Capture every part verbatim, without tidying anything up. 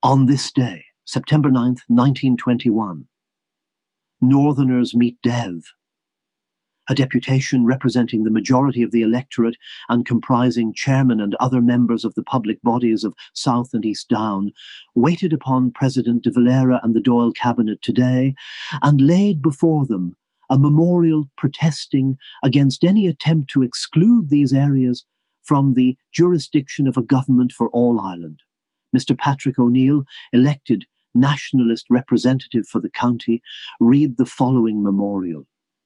On this day, September ninth, nineteen twenty-one, Northerners meet Dev. A deputation representing the majority of the electorate and comprising chairmen and other members of the public bodies of South and East Down waited upon President de Valera and the Dáil cabinet today and laid before them a memorial protesting against any attempt to exclude these areas from the jurisdiction of a government for all Ireland. Mister Patrick O'Neill, elected nationalist representative for the county, read the following memorial.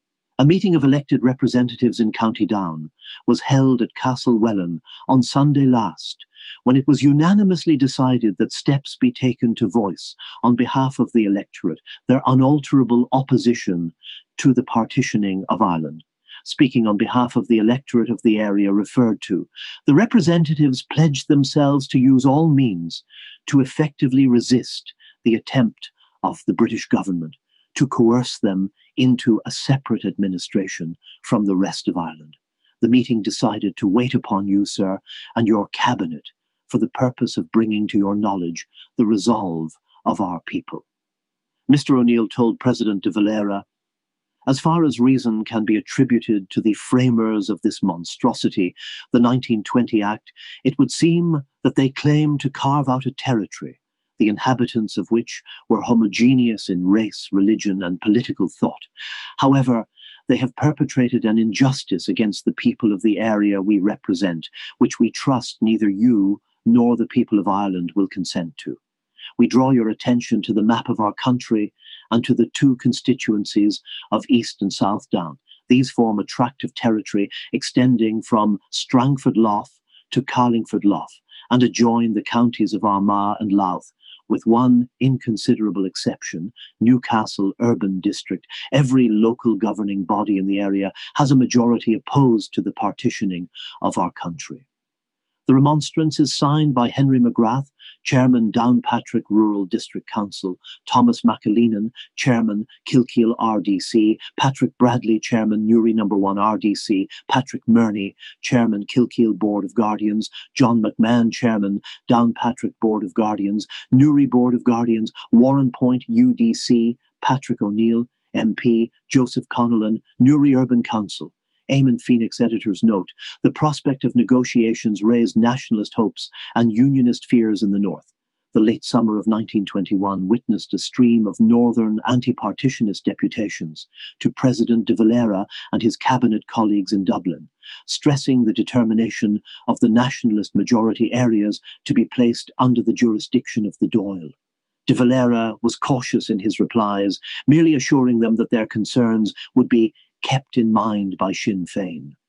A meeting of elected representatives in County Down was held at Castle Welland on Sunday last, when it was unanimously decided that steps be taken to voice, on behalf of the electorate, their unalterable opposition to the partitioning of Ireland. Speaking on behalf of the electorate of the area referred to, the representatives pledged themselves to use all means to effectively resist the attempt of the British government to coerce them into a separate administration from the rest of Ireland. The meeting decided to wait upon you, sir, and your cabinet for the purpose of bringing to your knowledge the resolve of our people. Mister O'Neill told President de Valera, as far as reason can be attributed to the framers of this monstrosity, the nineteen twenty Act, it would seem that they claim to carve out a territory, the inhabitants of which were homogeneous in race, religion, and political thought. However, they have perpetrated an injustice against the people of the area we represent, which we trust neither you nor the people of Ireland will consent to. We draw your attention to the map of our country and to the two constituencies of East and South Down. These form a tract of territory extending from Strangford Lough to Carlingford Lough and adjoin the counties of Armagh and Louth, with one inconsiderable exception, Newcastle Urban District. Every local governing body in the area has a majority opposed to the partitioning of our country. The remonstrance is signed by Henry McGrath, Chairman Downpatrick Rural District Council, Thomas McAleenan, Chairman Kilkeel R D C, Patrick Bradley, Chairman Newry Number one R D C, Patrick Murney, Chairman Kilkeel Board of Guardians, John McMahon, Chairman Downpatrick Board of Guardians, Newry Board of Guardians, Warren Point U D C, Patrick O'Neill, M P, Joseph Connellan, Newry Urban Council. Eamon Phoenix editor's note, the prospect of negotiations raised nationalist hopes and unionist fears in the north. The late summer of nineteen twenty-one witnessed a stream of northern anti-partitionist deputations to President de Valera and his cabinet colleagues in Dublin, stressing the determination of the nationalist majority areas to be placed under the jurisdiction of the Dáil. De Valera was cautious in his replies, merely assuring them that their concerns would be kept in mind by Sinn Féin.